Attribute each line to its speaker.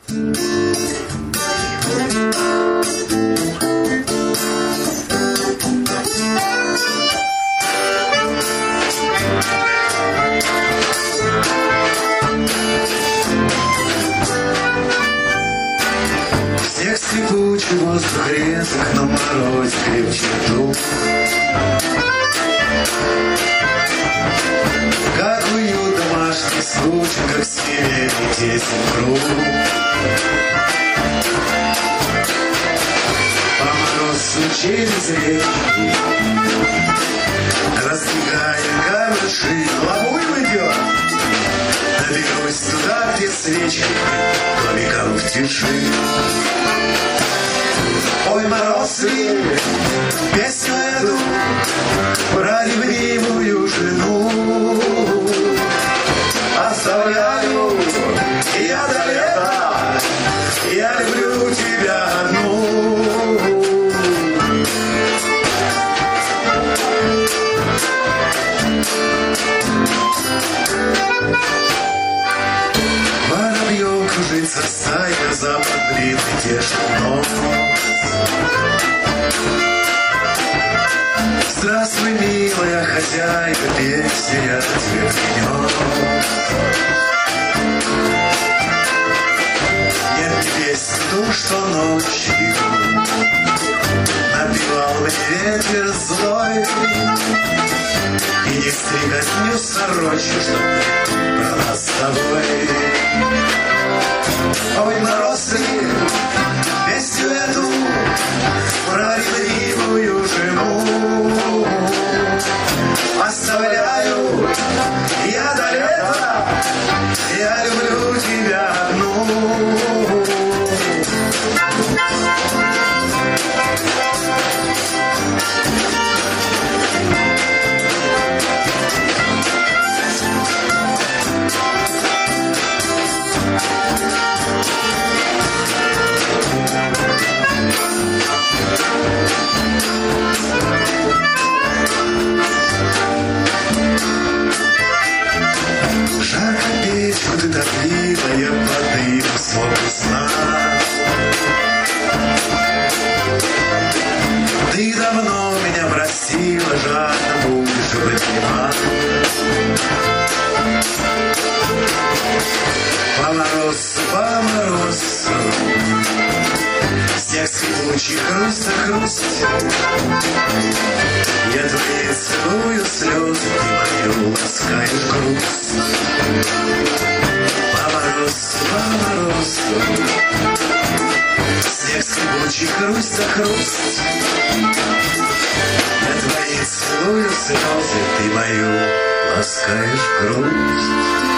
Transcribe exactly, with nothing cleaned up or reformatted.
Speaker 1: Снег скрипучий, воздух резок, на морозе крепче дух. Как уют домашний скучен, как семейный тесен круг. По морозу через речку, раздвигая камыши, головой идет. Доберусь туда, где свечки, домиком в тиши. Ой, мороз ли, песню эту про ревнивую жену оставляю я до лета, я люблю тебя одну. Воробьем кружится стайка, запад длинный тешный нос. Здравствуй, милая хозяйка, песня я тебе принес. Нет песни ту, что ночью напевал мне ветер злой, и не стриготню сорочью, чтоб про нас с тобой. Ой, мороз ли, песню эту про ревнивую жену оставляю я до лета, я люблю тебя одну. Жарко печку ты топливая, воды в смогу сна. Ты давно меня просила, жадно будешь обнимать. По морозу, по морозу, снег скрипучий, хруст за хруст. Я твои целую слезы, ты мою ласкаешь грусть. По морозу, по морозу, снег скрипучий, хруст за хруст. Я твои целую слезы, ты мою ласкаешь грусть.